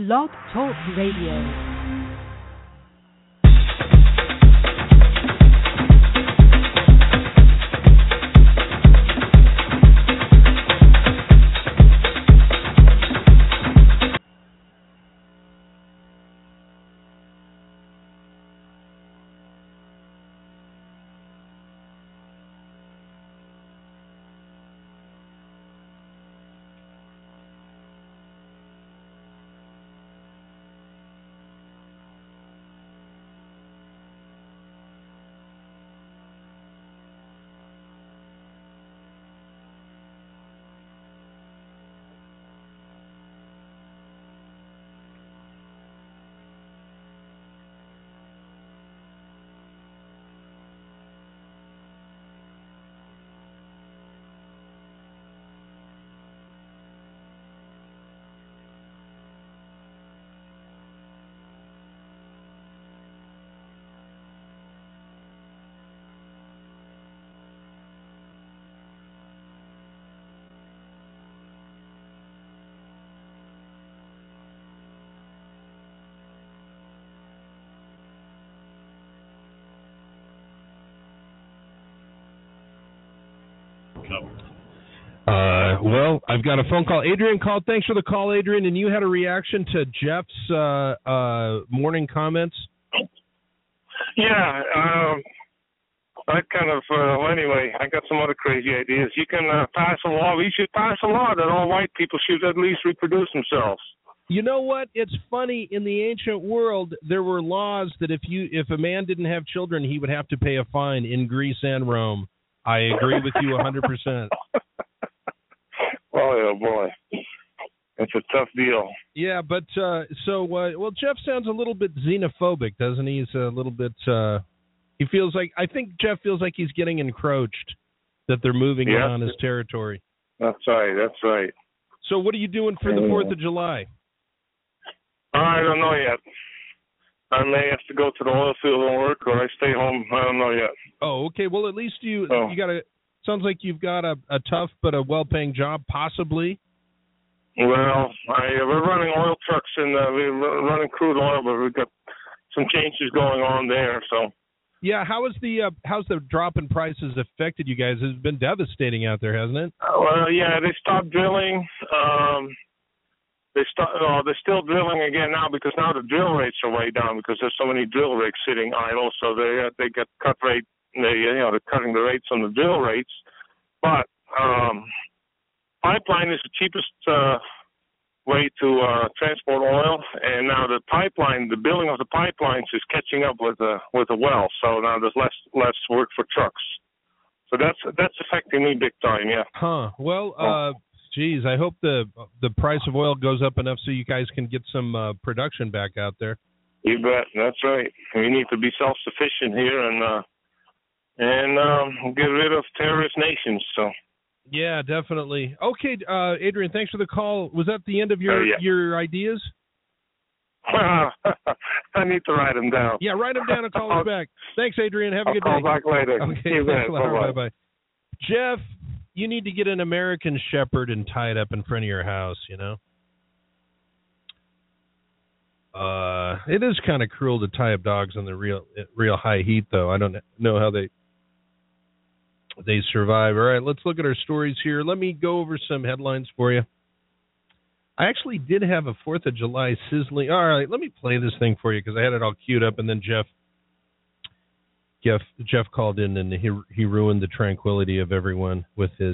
Blog Talk Radio. Well, I've got a phone call. Adrian called. Thanks for the call, Adrian. And you had a reaction to Jeff's morning comments? Yeah. I kind of, anyway, I got some other crazy ideas. You can pass a law. We should pass a law that all white people should at least reproduce themselves. You know what? It's funny. In the ancient world, there were laws that if a man didn't have children, he would have to pay a fine in Greece and Rome. I agree with you 100%. Oh, boy. It's a tough deal. Yeah, but, well, Jeff sounds a little bit xenophobic, doesn't he? He's a little bit, he feels like, I think Jeff feels like he's getting encroached, that they're moving in on his territory. That's right. So what are you doing for the 4th of July? I don't know yet. I may have to go to the oil field and work, or I stay home. I don't know yet. Oh, okay. Well, at least you got a. Sounds like you've got a tough but a well-paying job, possibly. Well, we're running oil trucks and we're running crude oil, but we've got some changes going on there. So. Yeah, how's the drop in prices affected you guys? It's been devastating out there, hasn't it? Well, yeah, they stopped drilling. They're still drilling again now because now the drill rates are way down because there's so many drill rigs sitting idle. So they get cut rate. They're cutting the rates on the drill rates. But pipeline is the cheapest way to transport oil, and now the building of the pipelines is catching up with the well. So now there's less work for trucks. So that's affecting me big time. Yeah. Huh. Well. Geez, I hope the price of oil goes up enough so you guys can get some production back out there. You bet. That's right. We need to be self-sufficient here and get rid of terrorist nations. So. Yeah, definitely. Okay, Adrian, thanks for the call. Was that the end of your ideas? I need to write them down. Yeah, write them down and call us back. Thanks, Adrian. Have a good day. I'll call back later. Okay, bye-bye. Jeff, you need to get an American Shepherd and tie it up in front of your house, you know? It is kind of cruel to tie up dogs in the real high heat, though. I don't know how they survive. All right, let's look at our stories here. Let me go over some headlines for you. I actually did have a 4th of July sizzling. All right, let me play this thing for you because I had it all queued up, and then Jeff called in and he ruined the tranquility of everyone with his.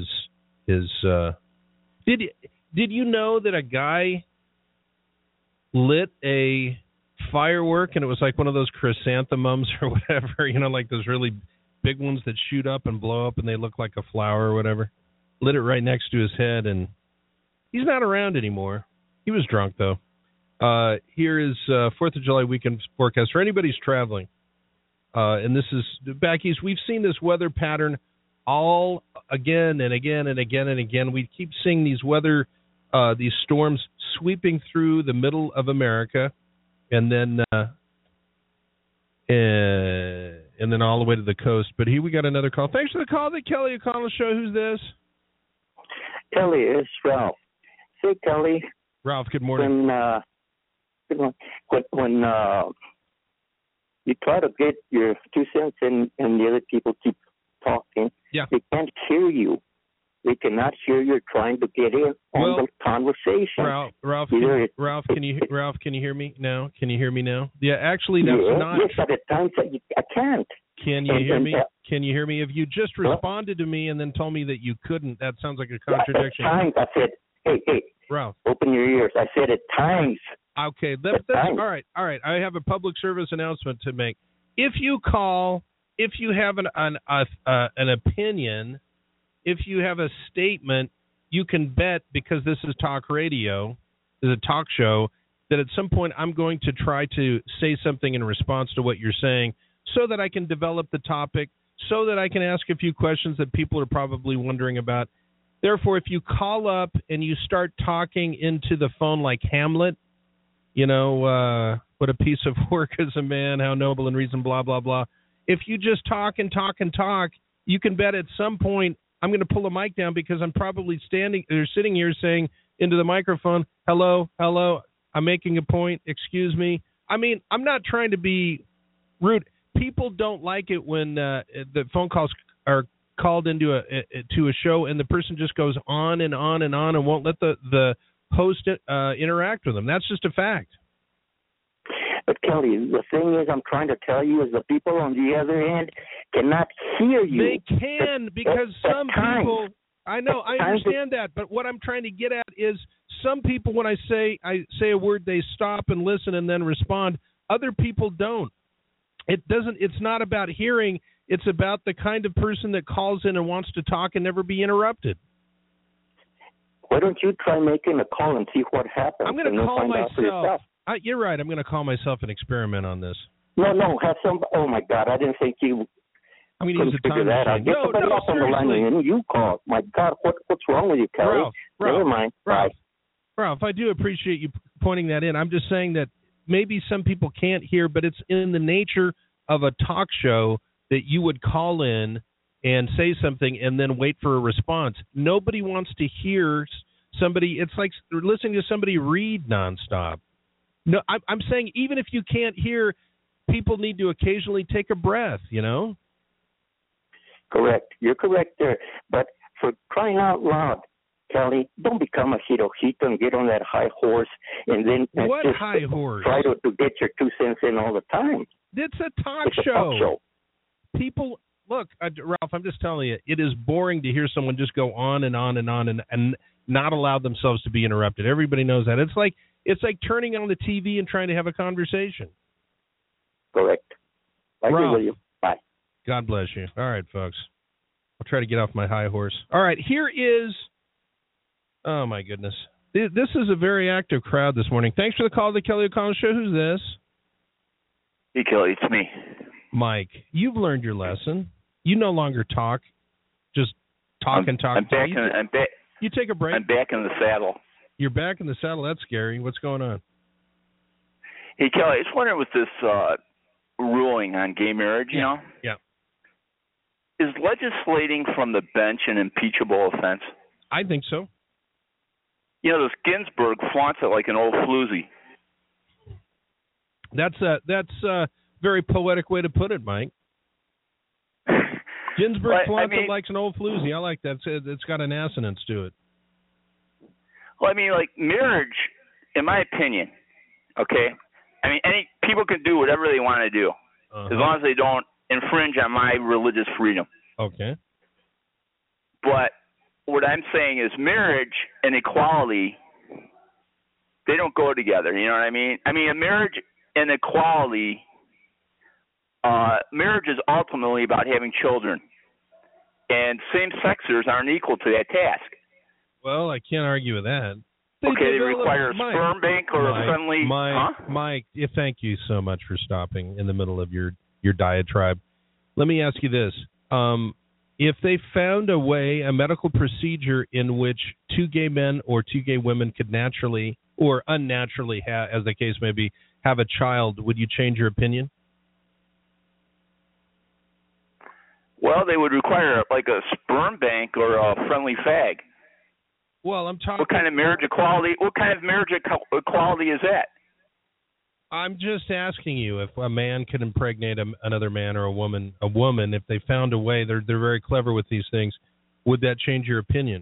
Did you know that a guy lit a firework and it was like one of those chrysanthemums or whatever, like those really big ones that shoot up and blow up and they look like a flower or whatever. Lit it right next to his head, and he's not around anymore. He was drunk though. Here is 4th of July weekend forecast for anybody who's traveling. And this is, back east, we've seen this weather pattern all again and again and again and again. We keep seeing these these storms sweeping through the middle of America and then all the way to the coast. But here we got another call. Thanks for the call, the Kelly O'Connell Show. Who's this? Kelly, it's Ralph. Say, Kelly. Ralph, good morning. when you try to get your 2 cents in, and the other people keep talking, they can't hear you. They cannot hear you're trying to get in on the conversation. Ralph, can you hear me now? Can you hear me now? Yeah, actually, that's not. Yes, but at times I can't. Can you hear me? Can you hear me? If you just responded to me and then told me that you couldn't, that sounds like a contradiction. At times I said, hey, Ralph, open your ears. I said at times. Okay, that's all right. All right, I have a public service announcement to make. If you call, if you have an opinion, if you have a statement, you can bet, because this is talk radio, this is a talk show, that at some point I'm going to try to say something in response to what you're saying so that I can develop the topic, so that I can ask a few questions that people are probably wondering about. Therefore, if you call up and you start talking into the phone like Hamlet, what a piece of work is a man, how noble and reason, blah, blah, blah. If you just talk and talk and talk, you can bet at some point I'm going to pull a mic down, because I'm probably sitting here saying into the microphone, hello, I'm making a point, excuse me. I mean, I'm not trying to be rude. People don't like it when the phone calls are called into a show and the person just goes on and on and on and won't let the host interact with them. That's just a fact. But Kelly, the thing is, I'm trying to tell you is the people on the other end cannot hear you. They can, because some people. I know, I understand that, but what I'm trying to get at is some people, when I say a word, they stop and listen and then respond. Other people don't. It's not about hearing. It's about the kind of person that calls in and wants to talk and never be interrupted. Why don't you try making a call and see what happens? I'm going to call myself. You're right. I'm going to call myself and experiment on this. No. Have some. Oh my God! I didn't think you. I'm going to use a time machine. Get somebody else on the line and you call. My God, what's wrong with you, Kelly? Never mind. Ralph, I do appreciate you pointing that in. I'm just saying that maybe some people can't hear, but it's in the nature of a talk show that you would call in and say something and then wait for a response. Nobody wants to hear somebody. It's like listening to somebody read nonstop. No, I'm saying even if you can't hear, people need to occasionally take a breath, Correct. You're correct there. But for crying out loud, Kelly, don't become a Hirohito and get on that high horse and then high horse? Try to get your 2 cents in all the time. It's a talk show. People, look, Ralph, I'm just telling you, it is boring to hear someone just go on and on and on and not allow themselves to be interrupted. Everybody knows that. It's like turning on the TV and trying to have a conversation. Correct. I agree with you. Bye. God bless you. All right, folks. I'll try to get off my high horse. All right, here is... Oh, my goodness. This is a very active crowd this morning. Thanks for the call to the Kelly O'Connell Show. Who's this? Hey, Kelly, it's me. Mike, you've learned your lesson. You no longer talk. Just talk and talk. You take a break. I'm back in the saddle. You're back in the saddle. That's scary. What's going on? Hey, Kelly, I was wondering with this ruling on gay marriage, Yeah. Is legislating from the bench an impeachable offense? I think so. This Ginsburg flaunts it like an old floozy. That's a very poetic way to put it, Mike. Ginsburg flaunts it like an old floozy. I like that. It's got an assonance to it. Well, marriage, in my opinion, okay? Any people can do whatever they want to do, as long as they don't infringe on my religious freedom. Okay. But what I'm saying is marriage and equality, they don't go together. You know what I mean? A marriage and equality, marriage is ultimately about having children. And same-sexers aren't equal to that task. Well, I can't argue with that. They require a sperm bank or a friendly... Mike, thank you so much for stopping in the middle of your diatribe. Let me ask you this. If they found a medical procedure in which two gay men or two gay women could naturally or unnaturally, as the case may be, have a child, would you change your opinion? Well, they would require a sperm bank or a friendly fag. Well, I'm talking. What kind of marriage equality? What kind of marriage equality is that? I'm just asking you if a man could impregnate another man or a woman, if they found a way, they're very clever with these things, would that change your opinion?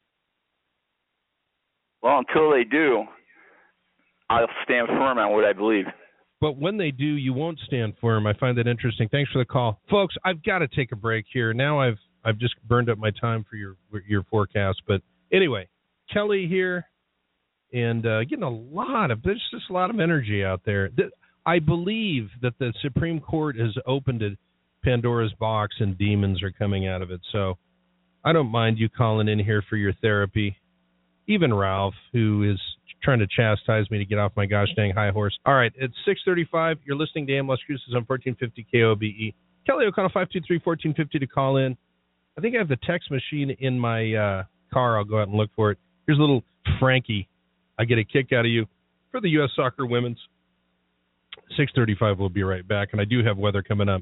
Well, until they do, I'll stand firm on what I believe. But when they do, you won't stand firm. I find that interesting. Thanks for the call. Folks, I've got to take a break here. Now I've just burned up my time for your forecast. But anyway, Kelly here, and getting there's just a lot of energy out there. I believe that the Supreme Court has opened Pandora's box and demons are coming out of it. So I don't mind you calling in here for your therapy. Even Ralph, who is trying to chastise me to get off my gosh dang high horse. All right, it's 6:35. You're listening to AM Las Cruces on 1450 KOBE. Kelly O'Connell, 523-1450 to call in. I think I have the text machine in my car. I'll go out and look for it. Here's a little Frankie. I get a kick out of you for the U.S. Soccer Women's. 6:35, we'll be right back, and I do have weather coming up.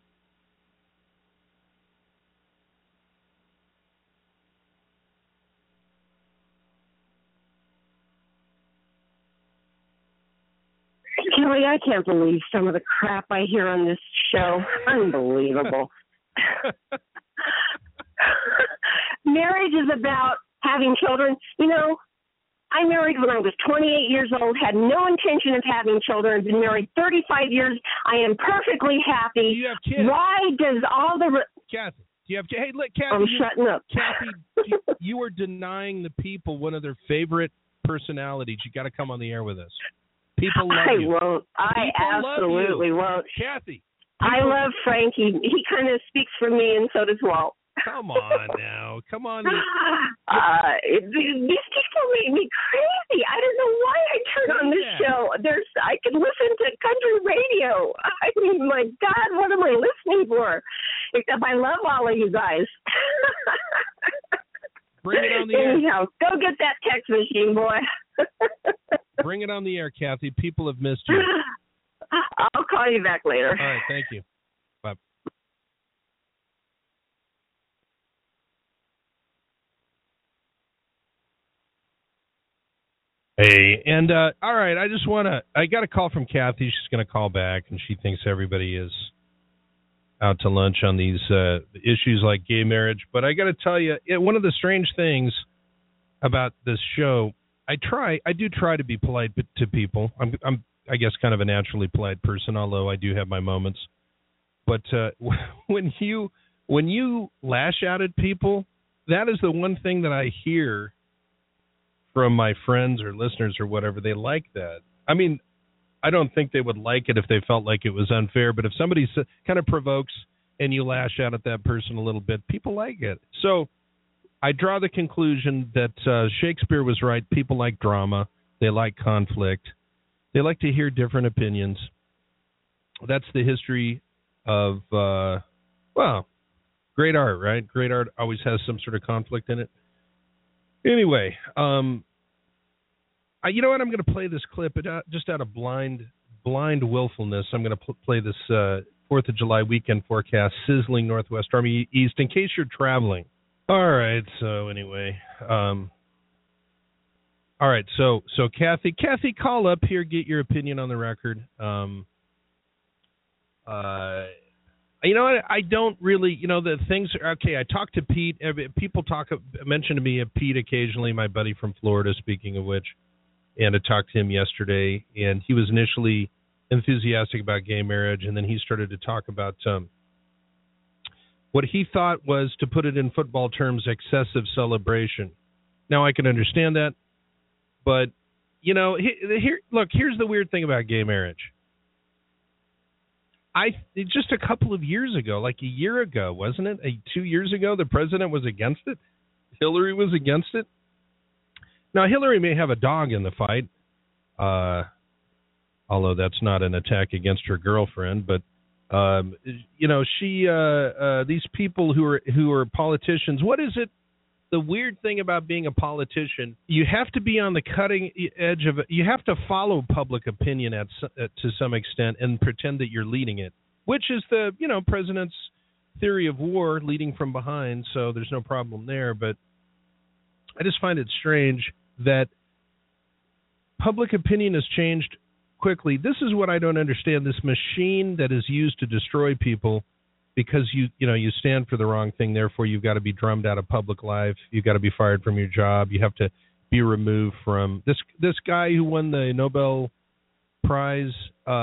Kelly, I can't believe some of the crap I hear on this show. Unbelievable. Marriage is about having children. You know, I married when I was 28 years old, had no intention of having children, I've been married 35 years. I am perfectly happy. Do you have kids? Why does all the... Kathy, do you have kids? Hey, look, Kathy. I'm shutting up. Kathy, you are denying the people one of their favorite personalities. You got to come on the air with us. People love you. I won't. I absolutely won't. Kathy. I love Frankie. He kind of speaks for me, and so does Walt. Come on now. Come on. These people make me crazy. I don't know why I turn on this show. I can listen to country radio. I mean, my God, what am I listening for? Except I love all of you guys. Bring it on the air. Anyhow, go get that text machine, boy. Bring it on the air, Kathy. People have missed you. I'll call you back later. All right, thank you. Bye. Hey, and all right, I got a call from Kathy. She's going to call back, and she thinks everybody is out to lunch on these issues like gay marriage. But I got to tell you, one of the strange things about this show, I do try to be polite to people. I'm I guess kind of a naturally polite person, although I do have my moments. But when you lash out at people, that is the one thing that I hear from my friends or listeners or whatever. They like that. I mean, I don't think they would like it if they felt like it was unfair, but if somebody kind of provokes and you lash out at that person a little bit, people like it. So I draw the conclusion that Shakespeare was right. People like drama. They like conflict. They like to hear different opinions. That's the history of, great art, right? Great art always has some sort of conflict in it. Anyway, you know what? I'm going to play this clip just out of blind willfulness. I'm going to play this 4th of July weekend forecast, sizzling Northwest Army East, in case you're traveling. All right, so anyway, all right, so Kathy, call up here, get your opinion on the record. You know what? I don't really, the things are okay. I talked to Pete. People mention to me Pete occasionally, my buddy from Florida, speaking of which, and I talked to him yesterday, and he was initially enthusiastic about gay marriage, and then he started to talk about what he thought was, to put it in football terms, excessive celebration. Now, I can understand that, but, here's the weird thing about gay marriage. Just a couple of years ago, like a year ago, wasn't it? 2 years ago, the president was against it. Hillary was against it. Now, Hillary may have a dog in the fight, although that's not an attack against her girlfriend. But these people who are politicians. What is it? The weird thing about being a politician, you have to be on the cutting edge of it. You have to follow public opinion to some extent and pretend that you're leading it, which is the, president's theory of war, leading from behind. So there's no problem there. But I just find it strange that public opinion has changed quickly, this is what I don't understand. This machine that is used to destroy people because you stand for the wrong thing, therefore you've got to be drummed out of public life. You've got to be fired from your job. You have to be removed from this guy who won the Nobel Prize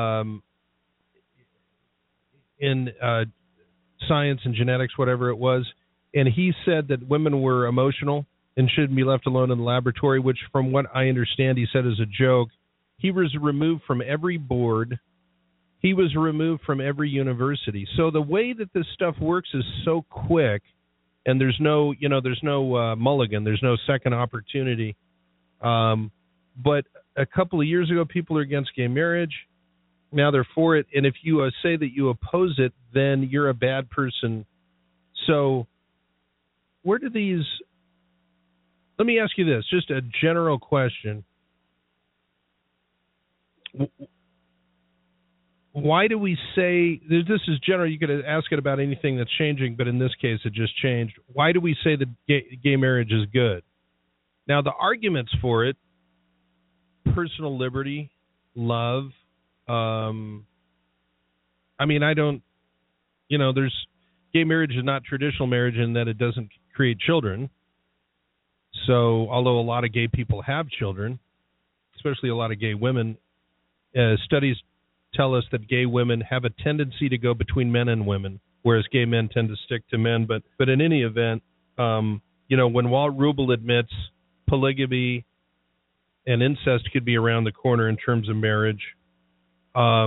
in science and genetics, whatever it was, and he said that women were emotional and shouldn't be left alone in the laboratory, which from what I understand he said is a joke. He was removed from every board. He was removed from every university. So the way that this stuff works is so quick, and there's no mulligan. There's no second opportunity. But a couple of years ago, people are against gay marriage. Now they're for it. And if you say that you oppose it, then you're a bad person. So where do these... Let me ask you this, just a general question. Why do we say, this is general, you could ask it about anything that's changing, but in this case it just changed. Why do we say that gay marriage is good? Now the arguments for it, personal liberty, love, gay marriage is not traditional marriage in that it doesn't create children. So although a lot of gay people have children, especially a lot of gay women, studies tell us that gay women have a tendency to go between men and women, whereas gay men tend to stick to men. But in any event, when Walt Rubel admits polygamy and incest could be around the corner in terms of marriage, I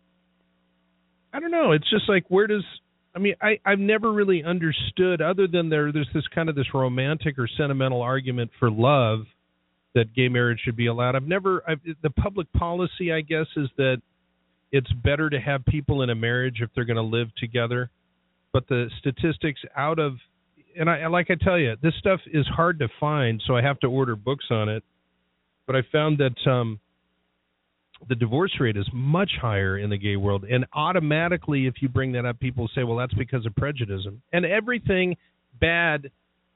don't know. It's just like, I've never really understood, other than there's this romantic or sentimental argument for love that gay marriage should be allowed. The public policy, I guess, is that it's better to have people in a marriage if they're going to live together. But the statistics and I tell you, this stuff is hard to find, so I have to order books on it. But I found that the divorce rate is much higher in the gay world. And automatically, if you bring that up, people say, well, that's because of prejudice. And everything bad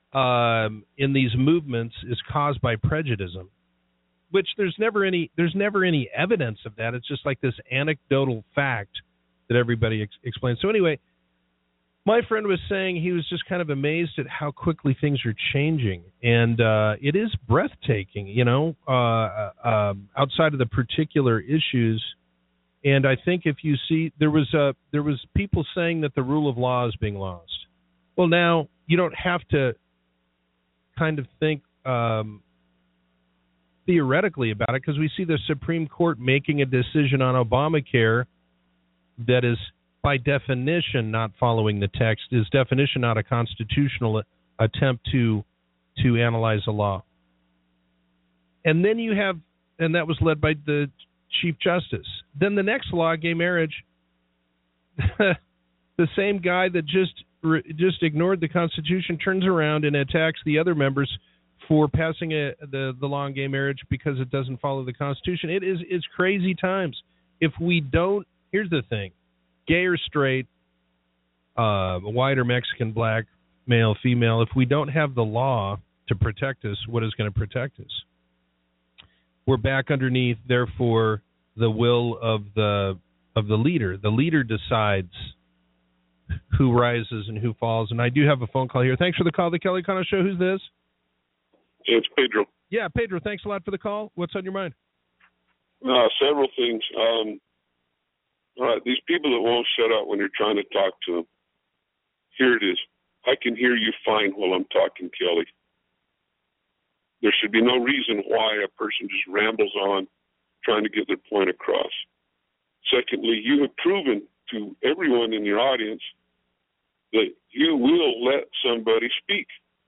in these movements is caused by prejudice, which there's never any evidence of that. It's just like this anecdotal fact that everybody explains. So anyway, my friend was saying he was just kind of amazed at how quickly things are changing, and it is breathtaking, outside of the particular issues. And I think if you see, there was people saying that the rule of law is being lost. Well, now you don't have to kind of think theoretically about it, because we see the Supreme Court making a decision on Obamacare that is, by definition, not following the text, is definition not a constitutional attempt to analyze a law. And then you have, and that was led by the Chief Justice. Then the next law, gay marriage, the same guy that just ignored the Constitution turns around and attacks the other members for passing the law on gay marriage because it doesn't follow the Constitution. It's crazy times. If we don't, here's the thing. Gay or straight, white or Mexican, black, male, female, if we don't have the law to protect us, what is going to protect us? We're back underneath, therefore, the will of the leader. The leader decides who rises and who falls. And I do have a phone call here. Thanks for the call, The Kelly Conner Show. Who's this? It's Pedro. Yeah, Pedro, thanks a lot for the call. What's on your mind? Several things. All right, these people that won't shut up when you're trying to talk to them. Here it is. I can hear you fine while I'm talking, Kelly. There should be no reason why a person just rambles on trying to get their point across. Secondly, you have proven to everyone in your audience that you will let somebody speak.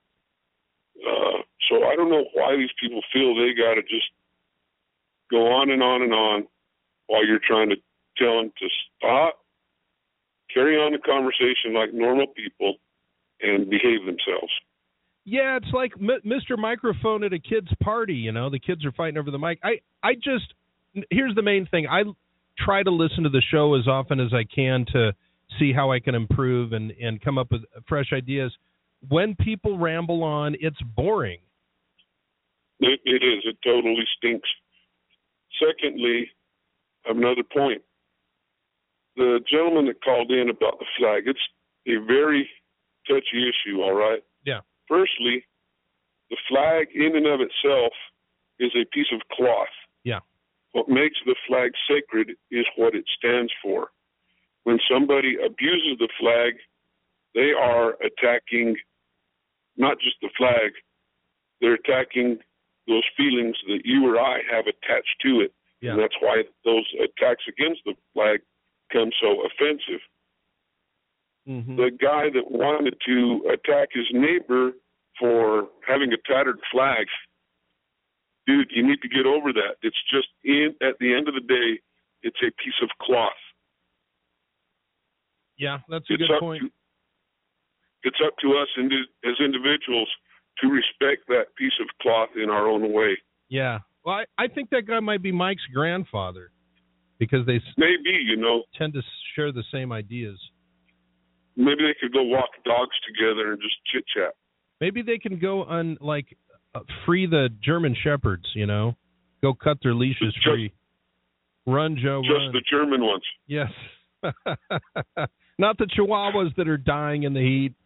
So I don't know why these people feel they got to just go on and on and on while you're trying to tell them to stop, carry on the conversation like normal people, and behave themselves. Yeah, it's like Mr. Microphone at a kid's party, the kids are fighting over the mic. Here's the main thing. I try to listen to the show as often as I can to see how I can improve and come up with fresh ideas. When people ramble on, it's boring. It is. It totally stinks. Secondly, another point. The gentleman that called in about the flag, it's a very touchy issue, all right? Yeah. Firstly, the flag in and of itself is a piece of cloth. Yeah. What makes the flag sacred is what it stands for. When somebody abuses the flag, they are attacking not just the flag, they're attacking those feelings that you or I have attached to it. Yeah. And that's why those attacks against the flag become so offensive. Mm-hmm. The guy that wanted to attack his neighbor for having a tattered flag, dude, you need to get over that. It's just at the end of the day, it's a piece of cloth. Yeah, that's a good point. It's up to us as individuals to respect that piece of cloth in our own way. Yeah. Well, I think that guy might be Mike's grandfather because they maybe, tend to share the same ideas. Maybe they could go walk dogs together and just chit-chat. Maybe they can go free the German shepherds, go cut their leashes free. Run, Joe, just run. The German ones. Yes. Not the Chihuahuas that are dying in the heat.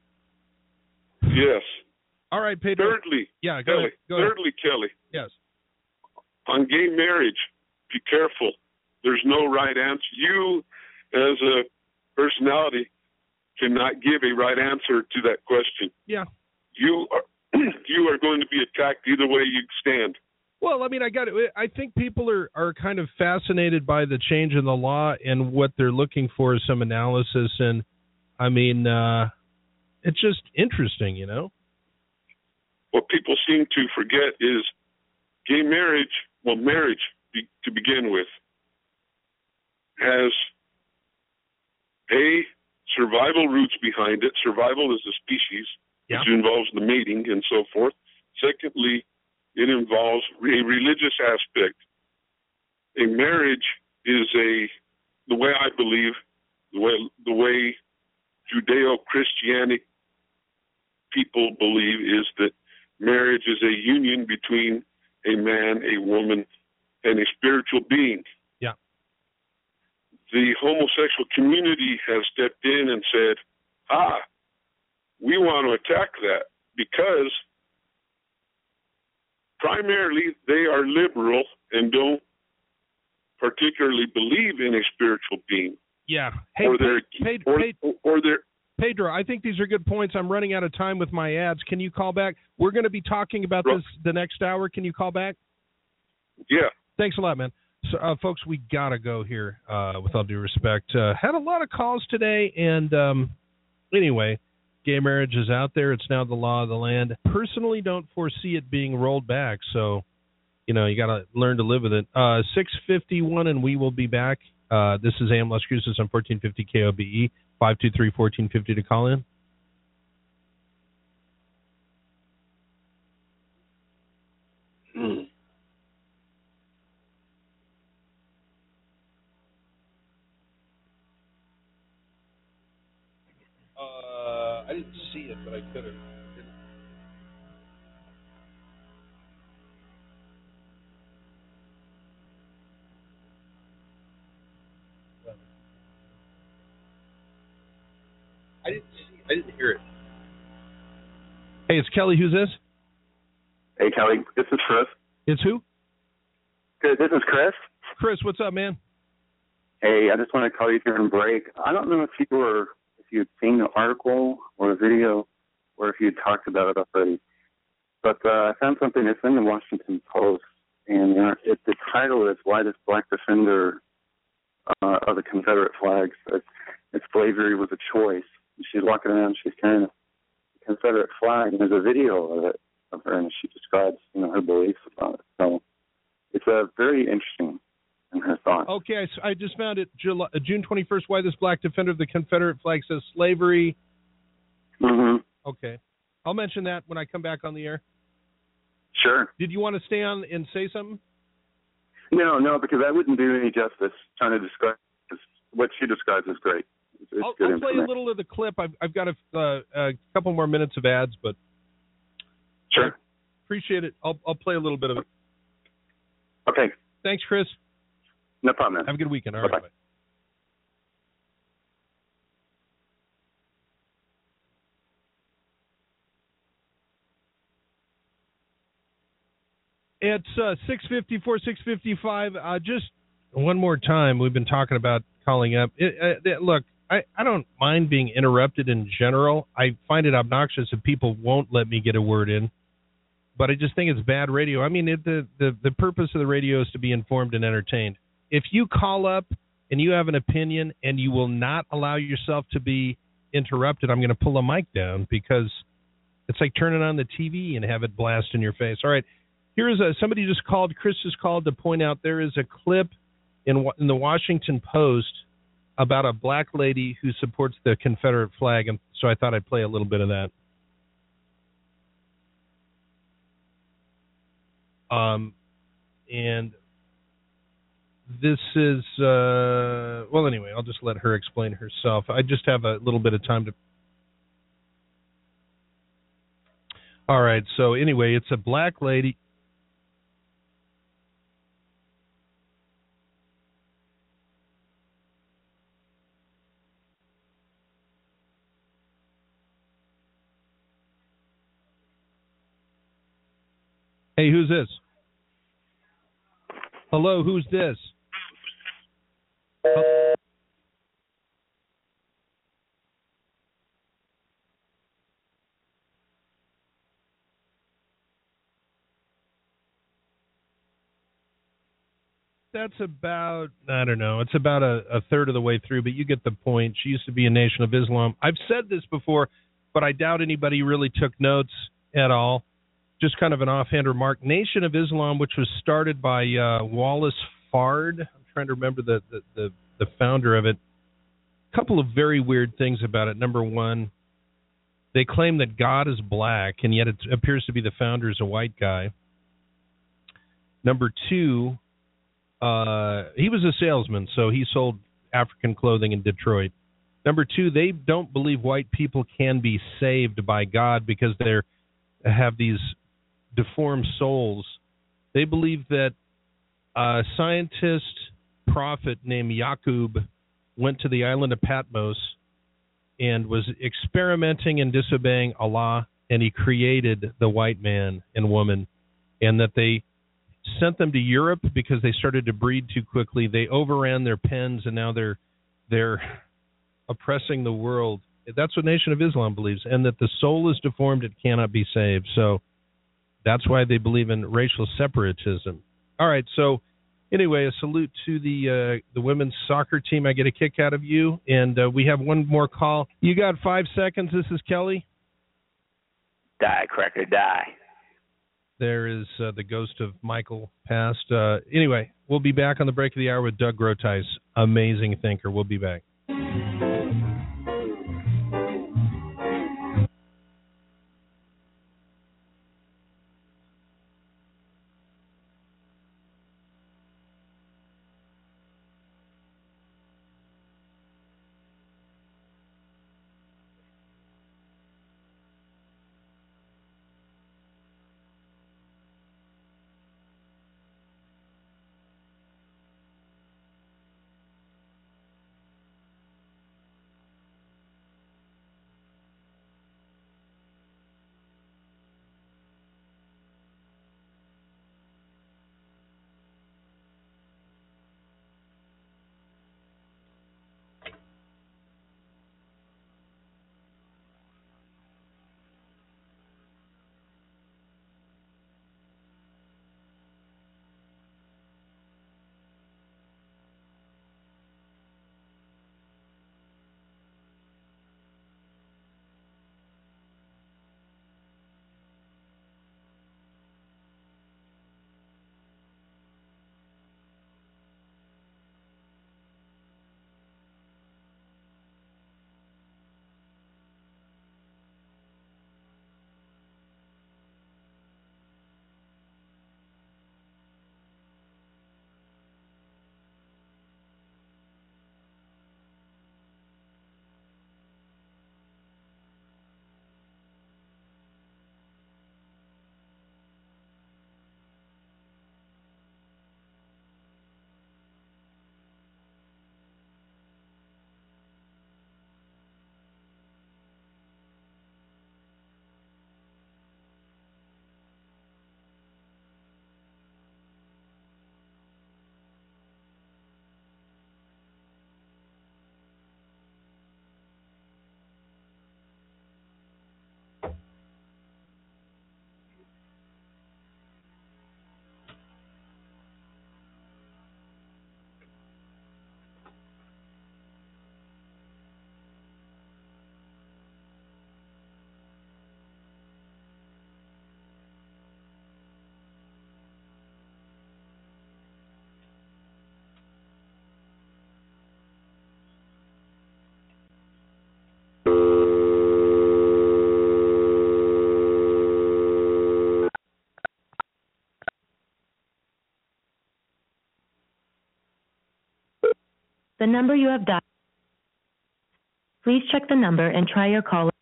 Yes. All right, Pedro. Thirdly, Kelly. Go ahead. Kelly. Yes. On gay marriage, be careful. There's no right answer. You, as a personality, cannot give a right answer to that question. Yeah. You are going to be attacked either way you stand. Well, I mean, I think people are kind of fascinated by the change in the law, and what they're looking for is some analysis. And I mean, it's just interesting, What people seem to forget is gay marriage, to begin with, has survival roots behind it. Survival as a species, which involves the mating and so forth. Secondly, it involves a religious aspect. A marriage is the way I believe, the way Judeo-Christianic people believe is that marriage is a union between a man, a woman, and a spiritual being. Yeah. The homosexual community has stepped in and said, we want to attack that because primarily they are liberal and don't particularly believe in a spiritual being. Yeah. Hey, Pedro, I think these are good points. I'm running out of time with my ads. Can you call back? We're going to be talking about this the next hour. Can you call back? Yeah. Thanks a lot, man. So, folks, we got to go here, with all due respect. Had a lot of calls today, and anyway, gay marriage is out there. It's now the law of the land. Personally, don't foresee it being rolled back, so, you got to learn to live with it. 6:51, and we will be back. This is AM Las Cruces on 1450 KOBE, 523-1450 to call in. I didn't see it, but I could have. I didn't hear it. Hey, it's Kelly. Who's this? Hey, Kelly. This is Chris. It's who? Good. This is Chris. Chris, what's up, man? Hey, I just want to call you during break. I don't know if you'd seen the article or the video, or if you had talked about it already. But I found something that's in the Washington Post, and the title is "Why This Black Defender of the Confederate Flag Said Slavery Was a Choice." And she's walking around, she's carrying a Confederate flag, and there's a video of her, and she describes, her beliefs about it. So it's very interesting in her thoughts. Okay, I just found it. June 21st. Why this black defender of the Confederate flag says slavery. Mm-hmm. Okay, I'll mention that when I come back on the air. Sure. Did you want to stay on and say something? No, because I wouldn't do any justice trying to describe. What she describes is great. I'll play a little of the clip. I've got a couple more minutes of ads, but sure. Appreciate it. I'll play a little bit of it. Okay. Thanks, Chris. No problem, man. Have a good weekend. All Bye-bye. right. Bye. It's 6:54, 6:55. Just one more time, we've been talking about calling up. Look, I don't mind being interrupted in general. I find it obnoxious if people won't let me get a word in. But I just think it's bad radio. I mean, the purpose of the radio is to be informed and entertained. If you call up and you have an opinion and you will not allow yourself to be interrupted, I'm going to pull a mic down, because it's like turning on the TV and have it blast in your face. All right. Here's somebody just called. Chris just called to point out there is a clip in the Washington Post about a black lady who supports the Confederate flag, and so I thought I'd play a little bit of that. And this is well, anyway, I'll just let her explain herself. I just have a little bit of time to. All right. So anyway, it's a black lady. Hey, who's this? Hello, who's this? That's about, I don't know, it's about a third of the way through, but you get the point. She used to be a Nation of Islam. I've said this before, but I doubt anybody really took notes at all. Just kind of an offhand remark. Nation of Islam, which was started by Wallace Fard. I'm trying to remember the founder of it. A couple of very weird things about it. Number one, they claim that God is black, and yet it appears to be the founder is a white guy. Number two, he was a salesman, so he sold African clothing in Detroit. Number two, they don't believe white people can be saved by God because they have these deformed souls. They believe that a scientist prophet named Yaqub went to the island of Patmos and was experimenting and disobeying Allah, and he created the white man and woman, and that they sent them to Europe because they started to breed too quickly. They overran their pens, and now they're oppressing the world. That's what Nation of Islam believes, and that the soul is deformed, it cannot be saved. So that's why they believe in racial separatism. All right, so anyway, a salute to the women's soccer team. I get a kick out of you, and we have one more call. You got 5 seconds. This is Kelly. Die, cracker, die. There is the ghost of Michael passed. Anyway, we'll be back on the break of the hour with Doug Groothuis, amazing thinker. We'll be back. The number you have dialed. Please check the number and try your call.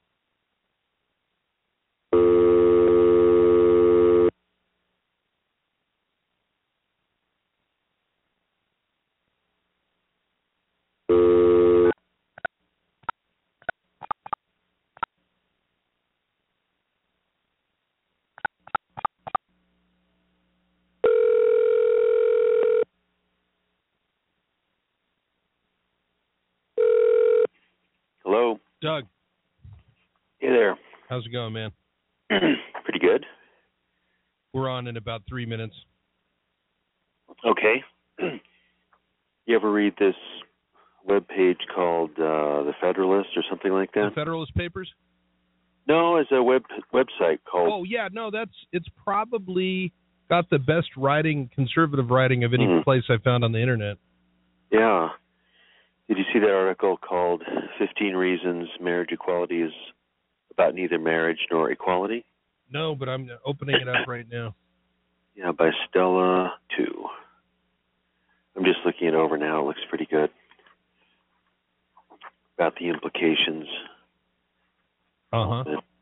Hello. Doug. Hey there. How's it going, man? Pretty good. We're on in about 3 minutes. Okay. You ever read this webpage called The Federalist or something like that? The Federalist Papers? No, it's a website called... Oh, yeah, no, it's probably got the best writing, conservative writing of any place I found on the internet. Yeah. Did you see that article called 15 Reasons Marriage Equality is About Neither Marriage Nor Equality? No, but I'm opening it up right now. Yeah, by Stella Tu. I'm just looking it over now. It looks pretty good. About the implications. Uh-huh.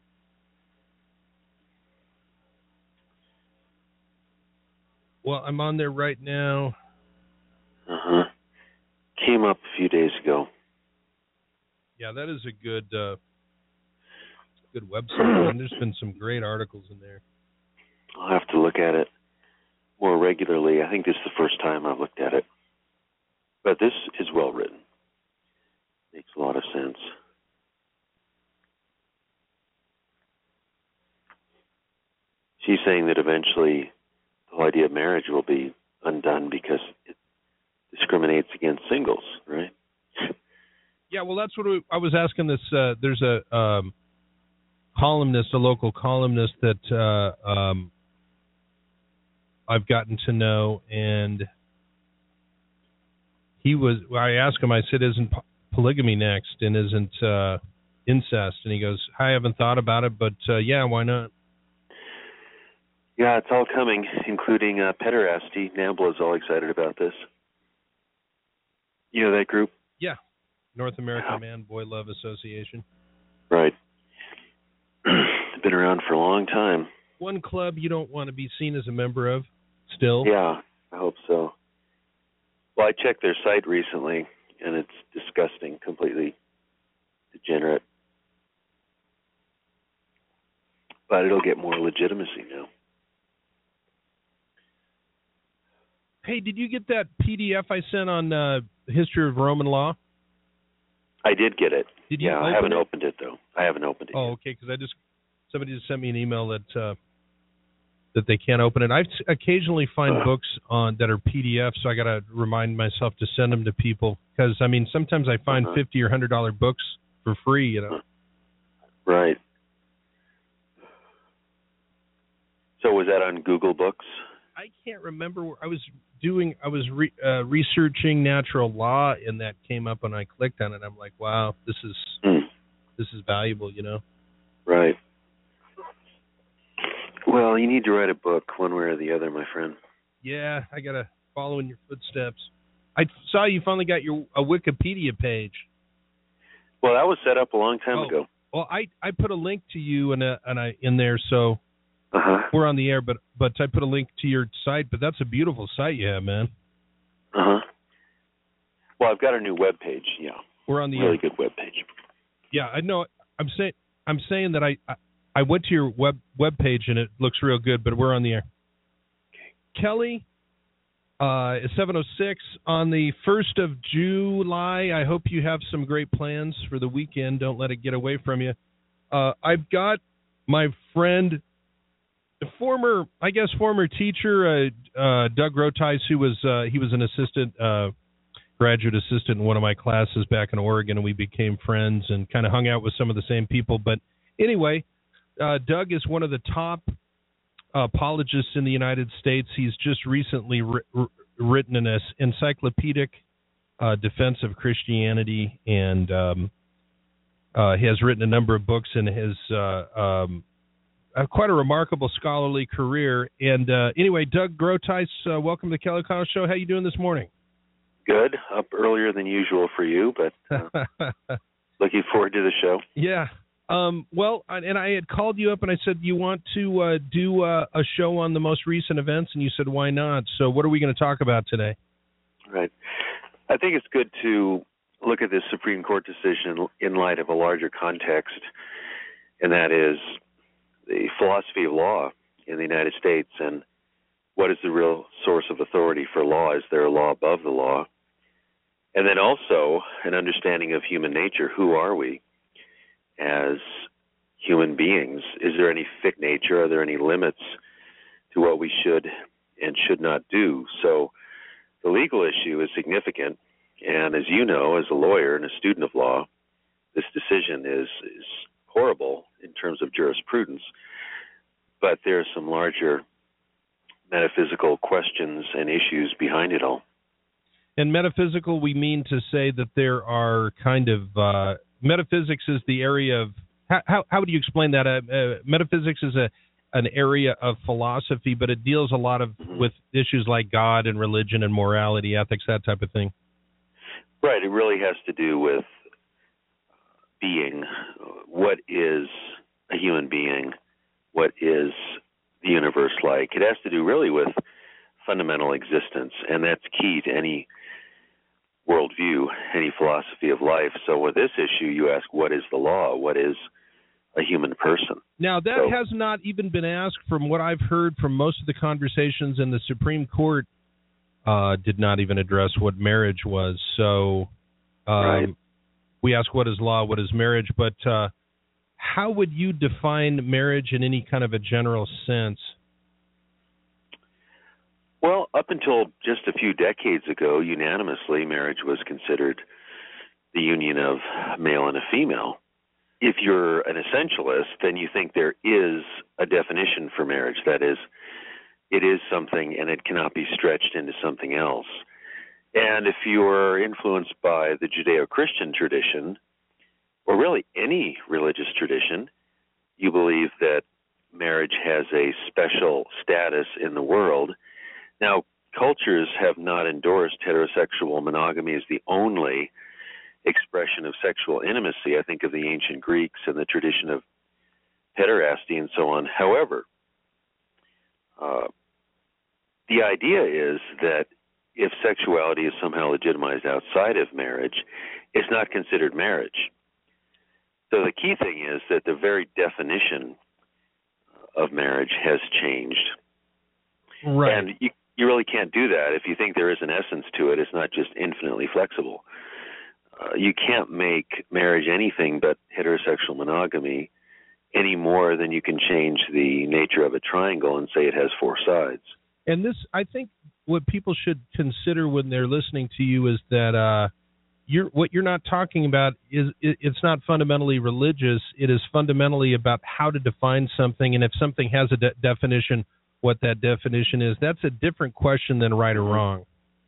Well, I'm on there right now. Uh-huh. Came up a few days ago. Yeah, that is a good website, and there's been some great articles in there. I'll have to look at it more regularly. I think this is the first time I've looked at it. But this is well written. Makes a lot of sense. She's saying that eventually the whole idea of marriage will be undone because it discriminates against singles, right? Yeah, well, that's what I was asking this. There's a columnist, a local columnist that I've gotten to know, and I asked him, I said, isn't polygamy next and isn't incest? And he goes, I haven't thought about it, but yeah, why not? Yeah, it's all coming, including pederasty. NAMBLA is all excited about this. You know that group? Yeah. North American Man-Boy Love Association. Right. Been around for a long time. One club you don't want to be seen as a member of still. Yeah, I hope so. Well, I checked their site recently, and it's disgusting, completely degenerate. But it'll get more legitimacy now. Hey, did you get that PDF I sent on history of Roman law? I did get it. Did you? I haven't opened it though. I haven't opened it. Oh, okay. Because somebody just sent me an email that they can't open it. I occasionally find books that are PDFs, so I got to remind myself to send them to people because I mean sometimes I find $50 or $100 books for free. You know. Right. So was that on Google Books? I can't remember where I was researching natural law, and that came up, and I clicked on it. I'm like, wow, this is valuable, you know. Right. Well, you need to write a book, one way or the other, my friend. Yeah, I gotta follow in your footsteps. I saw you finally got a Wikipedia page. Well, that was set up a long time ago. Well, I put a link to you in there, so. We're on the air, but I put a link to your site. But that's a beautiful site you have, man. Well, I've got a new web page. Yeah, we're on the really good web page. Yeah, I know. I'm saying that I went to your web page and it looks real good. But we're on the air. Okay. Kelly, is 7:06 on the 1st of July. I hope you have some great plans for the weekend. Don't let it get away from you. I've got my friend. The former teacher, Doug Grotice, he was an assistant, graduate assistant in one of my classes back in Oregon, and we became friends and kind of hung out with some of the same people. But anyway, Doug is one of the top apologists in the United States. He's just recently written an encyclopedic defense of Christianity, and he has written a number of books and has quite a remarkable scholarly career. And anyway, Doug Grotice, welcome to the Kelly O'Connell Show. How you doing this morning? Good. Up earlier than usual for you, but looking forward to the show. Yeah. Well, and I had called you up and I said, you want to do a show on the most recent events? And you said, why not? So what are we going to talk about today? Right. I think it's good to look at this Supreme Court decision in light of a larger context, and that is the philosophy of law in the United States and what is the real source of authority for law? Is there a law above the law? And then also an understanding of human nature. Who are we as human beings? Is there any fixed nature? Are there any limits to what we should and should not do? So the legal issue is significant. And as you know, as a lawyer and a student of law, this decision is horrible in terms of jurisprudence. But there are some larger metaphysical questions and issues behind it all. And metaphysical, we mean to say that there are kind of metaphysics is the area of how would you explain that? Metaphysics is an area of philosophy, but it deals a lot of with issues like God and religion and morality, ethics, that type of thing. Right. It really has to do with being. What is a human being? What is the universe like? It has to do really with fundamental existence, and that's key to any worldview, any philosophy of life. So with this issue, you ask, what is the law? What is a human person? Now, that has not even been asked from what I've heard from most of the conversations, in the Supreme Court did not even address what marriage was. So right. We ask, what is law, what is marriage? But how would you define marriage in any kind of a general sense? Well, up until just a few decades ago, unanimously, marriage was considered the union of male and a female. If you're an essentialist, then you think there is a definition for marriage. That is, it is something and it cannot be stretched into something else. And if you're influenced by the Judeo-Christian tradition, or really any religious tradition, you believe that marriage has a special status in the world. Now, cultures have not endorsed heterosexual monogamy as the only expression of sexual intimacy. I think of the ancient Greeks and the tradition of pederasty and so on. However, the idea is that if sexuality is somehow legitimized outside of marriage, it's not considered marriage. So the key thing is that the very definition of marriage has changed. Right. And you really can't do that. If you think there is an essence to it, it's not just infinitely flexible. You can't make marriage anything but heterosexual monogamy any more than you can change the nature of a triangle and say it has four sides. And this, I think, what people should consider when they're listening to you is that what you're not talking about is it's not fundamentally religious. It is fundamentally about how to define something, and if something has a definition, what that definition is. That's a different question than right or wrong.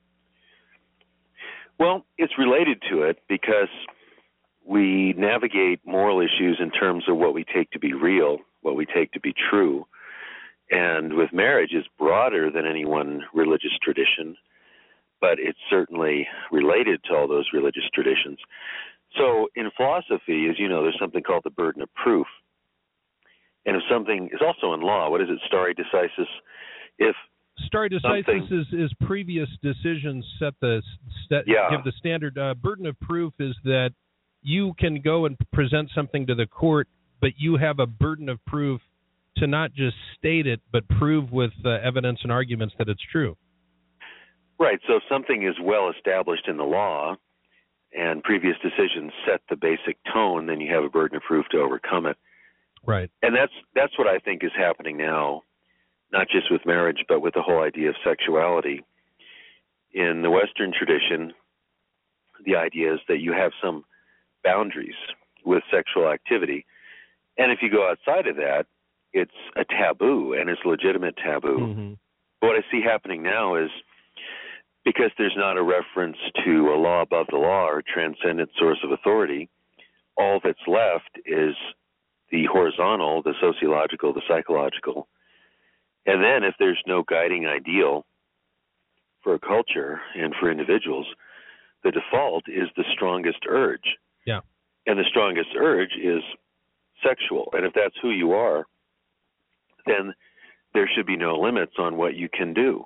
Well, it's related to it because we navigate moral issues in terms of what we take to be real, what we take to be true. And with marriage, it's broader than any one religious tradition, but it's certainly related to all those religious traditions. So in philosophy, as you know, there's something called the burden of proof. And if something is also in law, what is it, stare decisis? If stare decisis is previous decisions give the standard. Burden of proof is that you can go and present something to the court, but you have a burden of proof to not just state it, but prove with evidence and arguments that it's true. Right. So if something is well established in the law and previous decisions set the basic tone, then you have a burden of proof to overcome it. Right. And that's what I think is happening now, not just with marriage, but with the whole idea of sexuality. In the Western tradition, the idea is that you have some boundaries with sexual activity. And if you go outside of that, it's a taboo, and it's a legitimate taboo. Mm-hmm. What I see happening now is because there's not a reference to a law above the law or transcendent source of authority, all that's left is the horizontal, the sociological, the psychological. And then if there's no guiding ideal for a culture and for individuals, the default is the strongest urge. Yeah. And the strongest urge is sexual. And if that's who you are, then there should be no limits on what you can do.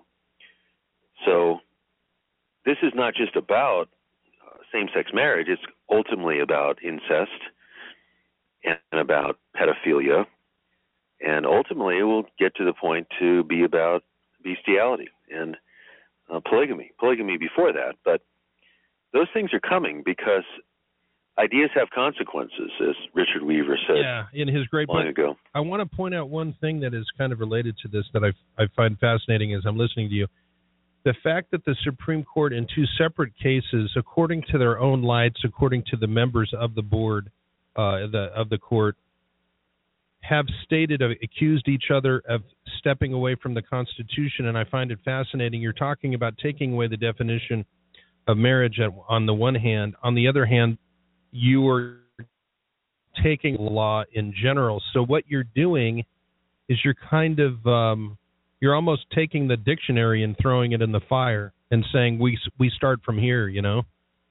So this is not just about same-sex marriage. It's ultimately about incest and about pedophilia. And ultimately it will get to the point to be about bestiality and polygamy. Polygamy before that. But those things are coming because ideas have consequences, as Richard Weaver said. Yeah, in his great book. Long ago. I want to point out one thing that is kind of related to this that I find fascinating as I'm listening to you. The fact that the Supreme Court in two separate cases, according to their own lights, according to the members of the board of the court, have accused each other of stepping away from the Constitution, and I find it fascinating. You're talking about taking away the definition of marriage on the one hand. On the other hand, you are taking law in general. So what you're doing is you're kind of you're almost taking the dictionary and throwing it in the fire and saying we start from here, you know?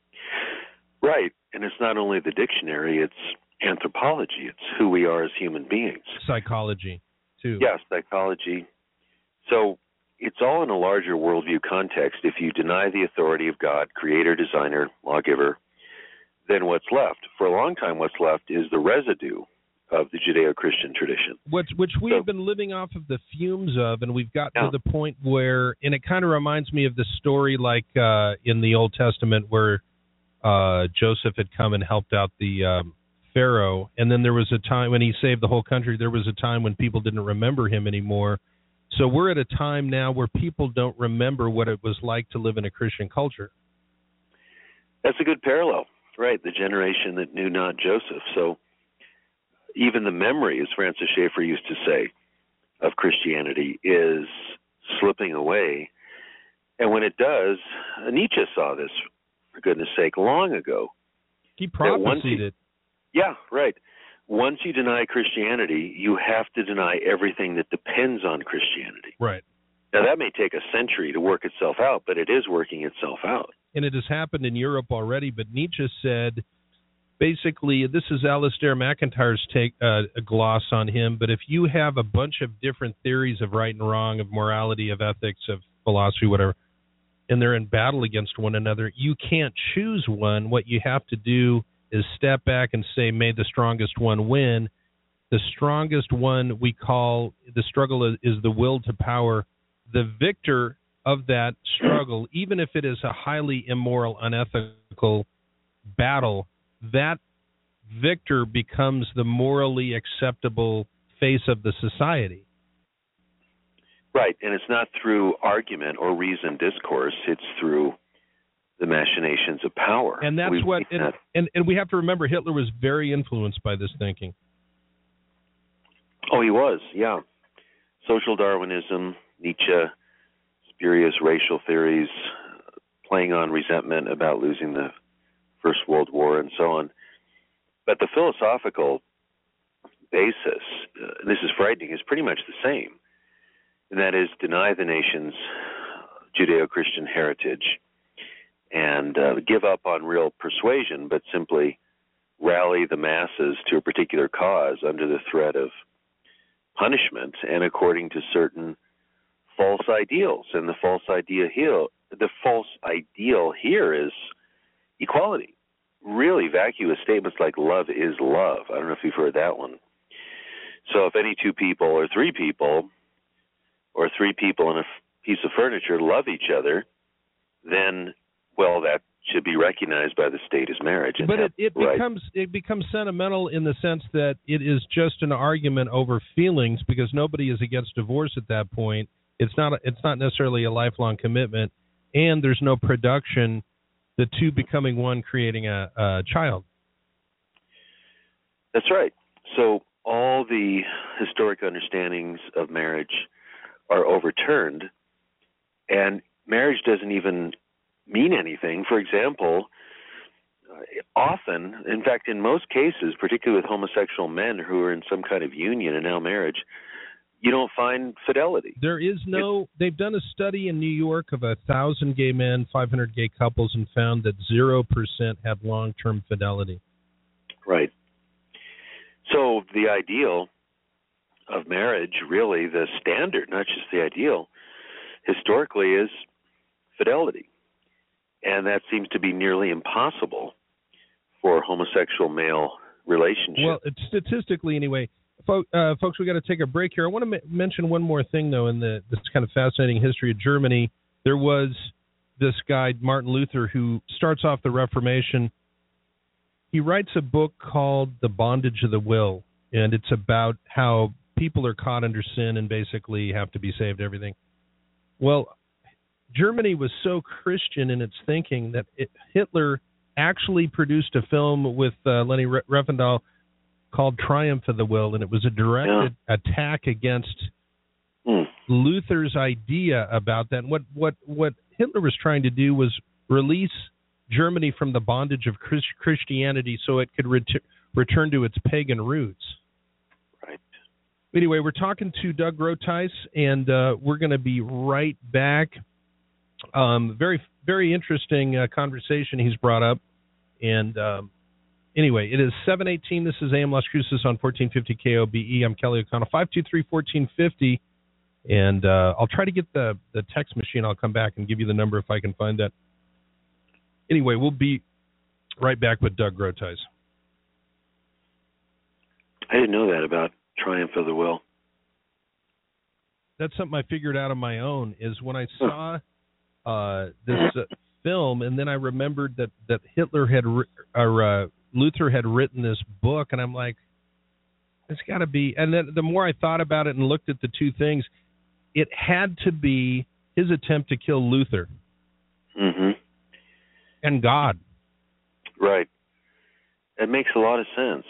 Right. And it's not only the dictionary, it's anthropology. It's who we are as human beings. Psychology, too. Yeah, psychology. So it's all in a larger worldview context. If you deny the authority of God, creator, designer, lawgiver, then what's left? For a long time, what's left is the residue of the Judeo-Christian tradition. Which we have been living off of the fumes of, and we've got to the point where, and it kind of reminds me of the story like in the Old Testament where Joseph had come and helped out the Pharaoh, and then there was a time when he saved the whole country, there was a time when people didn't remember him anymore. So we're at a time now where people don't remember what it was like to live in a Christian culture. That's a good parallel, right? The generation that knew not Joseph. So even the memory, as Francis Schaeffer used to say, of Christianity is slipping away. And when it does, Nietzsche saw this, for goodness sake, long ago. He prophesied it. Yeah, right. Once you deny Christianity, you have to deny everything that depends on Christianity. Right. Now, that may take a century to work itself out, but it is working itself out. And it has happened in Europe already, but Nietzsche said, basically, this is Alistair McIntyre's take a gloss on him, but if you have a bunch of different theories of right and wrong, of morality, of ethics, of philosophy, whatever, and they're in battle against one another, you can't choose one. What you have to do is step back and say, may the strongest one win. The strongest one we call, the struggle is the will to power. The victor of that struggle, even if it is a highly immoral, unethical battle, that victor becomes the morally acceptable face of the society. Right, and it's not through argument or reasoned discourse, it's through the machinations of power. And that's and we have to remember Hitler was very influenced by this thinking. Oh, he was, yeah. Social Darwinism, Nietzsche, spurious racial theories, playing on resentment about losing the First World War and so on. But the philosophical basis, this is frightening, is pretty much the same. And that is deny the nation's Judeo-Christian heritage and give up on real persuasion, but simply rally the masses to a particular cause under the threat of punishment and according to certain false ideals. And the false ideal here is equality. Really vacuous statements like love is love. I don't know if you've heard that one. So if any two people or three people in a piece of furniture love each other, then, well, that should be recognized by the state as marriage. But it becomes sentimental in the sense that it is just an argument over feelings because nobody is against divorce at that point. It's not necessarily a lifelong commitment, and there's no production, the two becoming one, creating a child. That's right. So all the historic understandings of marriage are overturned, and marriage doesn't even mean anything. For example, often, in fact, in most cases, particularly with homosexual men who are in some kind of union and now marriage, you don't find fidelity. There is no. They've done a study in New York of 1,000 gay men, 500 gay couples, and found that 0% had long-term fidelity. Right. So the ideal of marriage, really the standard, not just the ideal, historically is fidelity. And that seems to be nearly impossible for homosexual male relationships. Well, it's statistically anyway. Folks, we got to take a break here. I want to mention one more thing, though, in this kind of fascinating history of Germany. There was this guy, Martin Luther, who starts off the Reformation. He writes a book called The Bondage of the Will, and it's about how people are caught under sin and basically have to be saved, everything. Well, Germany was so Christian in its thinking that Hitler actually produced a film with Leni Riefenstahl called Triumph of the Will, and it was a directed attack against Luther's idea about that. And what Hitler was trying to do was release Germany from the bondage of Christianity so it could return to its pagan roots. Right. Anyway, we're talking to Doug Groothuis, and we're going to be right back. Very, very interesting conversation he's brought up. And anyway, it is 7:18. This is AM Las Cruces on 1450 KOBE. I'm Kelly O'Connell, 523-1450. And I'll try to get the text machine. I'll come back and give you the number if I can find that. Anyway, we'll be right back with Doug Groothuis. I didn't know that about Triumph of the Will. That's something I figured out on my own, is when I saw this film, and then I remembered that Hitler had Luther had written this book, and I'm like, it's got to be. And then the more I thought about it and looked at the two things, it had to be his attempt to kill Luther and God. Right. It makes a lot of sense,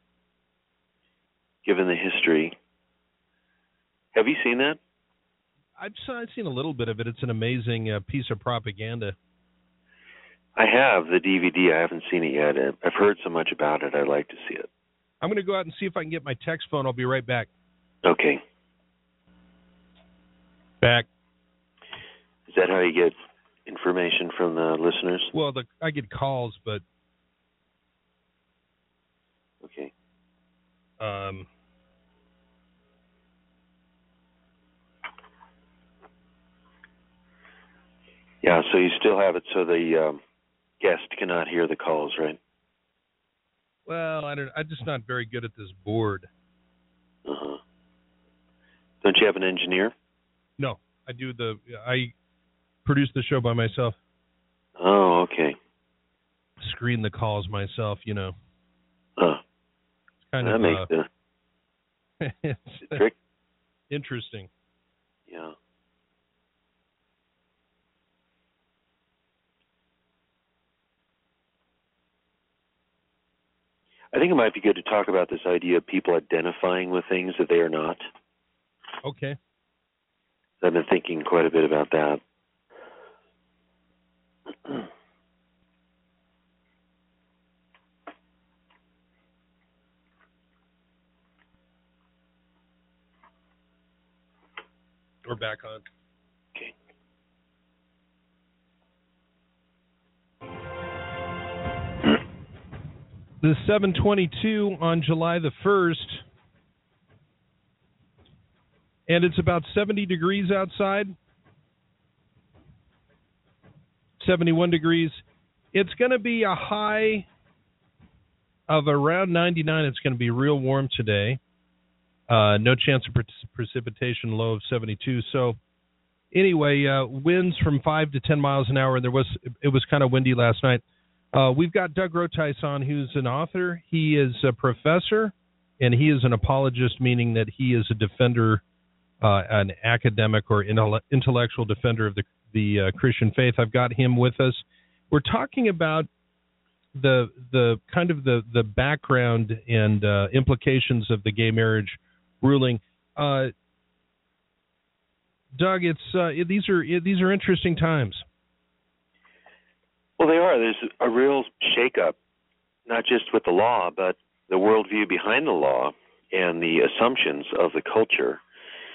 given the history. Have you seen that? I've seen a little bit of it. It's an amazing piece of propaganda. I have the DVD. I haven't seen it yet. I've heard so much about it. I'd like to see it. I'm going to go out and see if I can get my text phone. I'll be right back. Okay. Back. Is that how you get information from the listeners? Well, I get calls, but... Okay. Yeah, so you still have it so the guest cannot hear the calls, right? Well, I'm just not very good at this board. Don't you have an engineer? No, I produce the show by myself. Oh, okay. Screen the calls myself, you know. That makes it's trick. Interesting. Yeah. I think it might be good to talk about this idea of people identifying with things that they are not. Okay. I've been thinking quite a bit about that. We're back on. Okay. The 7:22 on July the 1st, and it's about 70 degrees outside. 71 degrees. It's going to be a high of around 99. It's going to be real warm today. No chance of precipitation, low of 72. So anyway, winds from 5 to 10 miles an hour, and it was kind of windy last night. We've got Doug Groothuis on, who's an author. He is a professor, and he is an apologist, meaning that he is a defender, an academic or intellectual defender of the Christian faith. I've got him with us. We're talking about the kind of the background and implications of the gay marriage ruling. Doug, these are interesting times. Well, they are. There's a real shakeup, not just with the law, but the worldview behind the law and the assumptions of the culture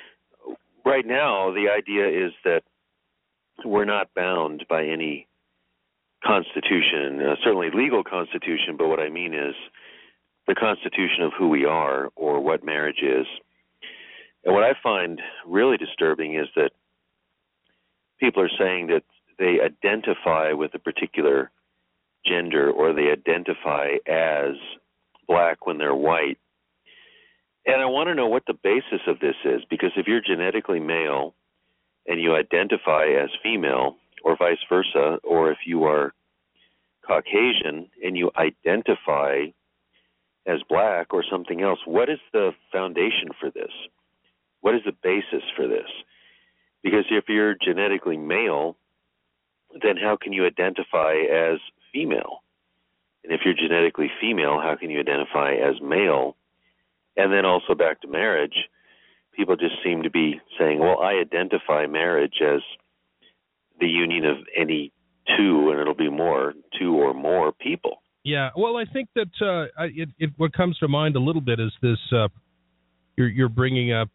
right now, the idea is that we're not bound by any constitution, certainly legal constitution, but what I mean is the constitution of who we are or what marriage is. And what I find really disturbing is that people are saying that they identify with a particular gender or they identify as black when they're white. And I want to know what the basis of this is, because if you're genetically male and you identify as female or vice versa, or if you are Caucasian and you identify as black or something else, what is the foundation for this? What is the basis for this? Because if you're genetically male, then how can you identify as female? And if you're genetically female, how can you identify as male? And then also back to marriage, people just seem to be saying, well, I identify marriage as the union of any two, and it'll be two or more people. Yeah, well, I think that what comes to mind a little bit is this, you're bringing up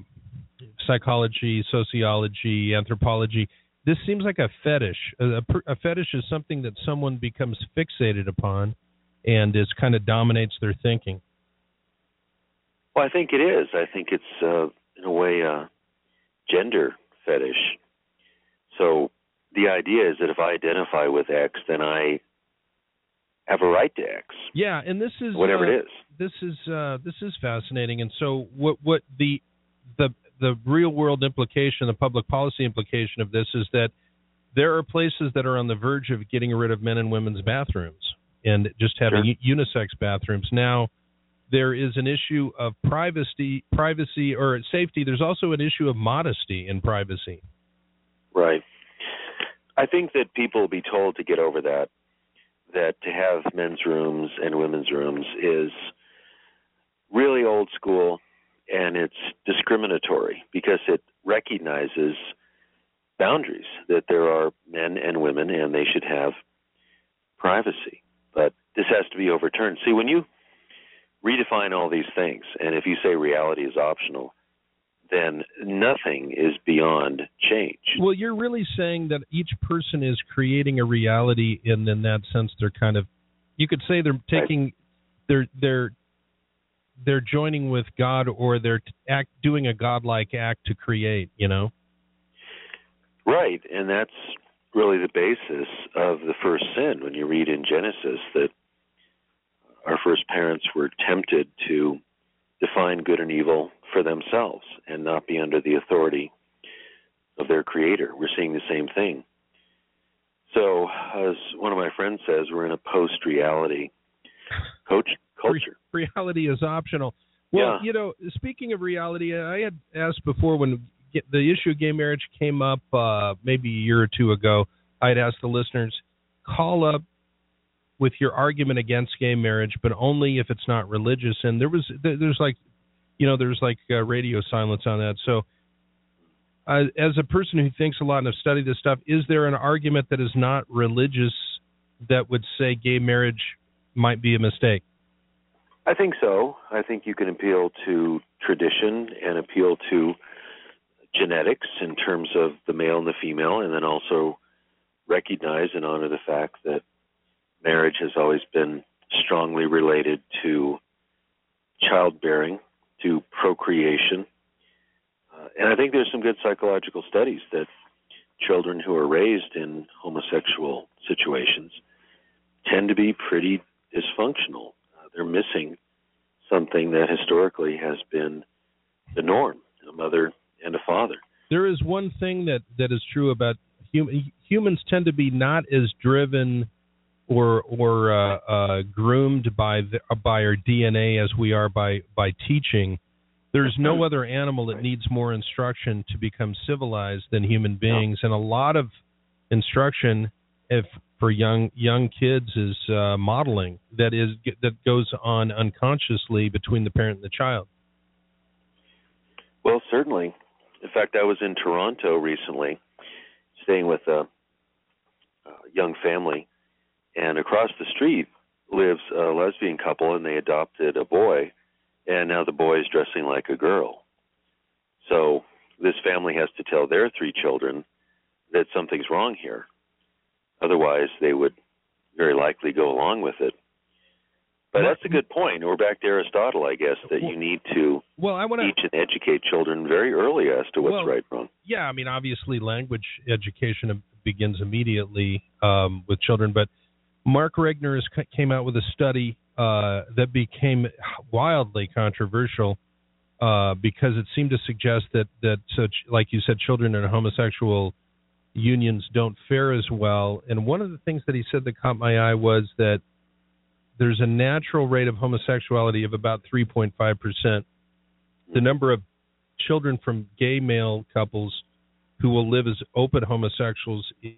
psychology, sociology, anthropology. This seems like a fetish. A fetish is something that someone becomes fixated upon and is kind of dominates their thinking. Well, I think it is. I think it's, in a way, a gender fetish. So the idea is that if I identify with X, then I have a right to X. Yeah, and this is whatever it is. This is fascinating. And so what the real world implication, the public policy implication of this is that there are places that are on the verge of getting rid of men and women's bathrooms and just having unisex bathrooms. Now, there is an issue of privacy or safety. There's also an issue of modesty in privacy. Right. I think that people will be told to get over that to have men's rooms and women's rooms is really old school, and it's discriminatory because it recognizes boundaries, that there are men and women and they should have privacy. But this has to be overturned. See, when you redefine all these things, and if you say reality is optional, then nothing is beyond change. Well, you're really saying that each person is creating a reality, and in that sense, they're kind of, you could say they're taking, they're joining with God, or they're doing a godlike act to create, you know? Right, and that's really the basis of the first sin. When you read in Genesis that our first parents were tempted to define good and evil for themselves and not be under the authority of their creator. We're seeing the same thing. So, as one of my friends says, we're in a post-reality culture. Reality is optional. Well, you know, speaking of reality, I had asked before when the issue of gay marriage came up maybe a year or two ago, I had asked the listeners, call up with your argument against gay marriage, but only if it's not religious. And there's radio silence on that. So as a person who thinks a lot and have studied this stuff, is there an argument that is not religious that would say gay marriage might be a mistake? I think so. I think you can appeal to tradition and appeal to genetics in terms of the male and the female, and then also recognize and honor the fact that marriage has always been strongly related to childbearing, to procreation. And I think there's some good psychological studies that children who are raised in homosexual situations tend to be pretty dysfunctional. They're missing something that historically has been the norm, a mother and a father. There is one thing that is true about humans tend to be not as driven or groomed by our DNA as we are by teaching. There's no other animal that needs more instruction to become civilized than human beings, and a lot of instruction for young kids is modeling that goes on unconsciously between the parent and the child. Well, certainly. In fact, I was in Toronto recently, staying with a young family, and across the street lives a lesbian couple, and they adopted a boy, and now the boy is dressing like a girl. So this family has to tell their 3 children that something's wrong here. Otherwise, they would very likely go along with it. But that's a good point. We're back to Aristotle, I guess, that you need to teach and educate children very early as to what's right and wrong. Yeah, I mean, obviously language education begins immediately with children, but Mark Regner came out with a study that became wildly controversial because it seemed to suggest that such, like you said, children in homosexual unions don't fare as well. And one of the things that he said that caught my eye was that there's a natural rate of homosexuality of about 3.5%. The number of children from gay male couples who will live as open homosexuals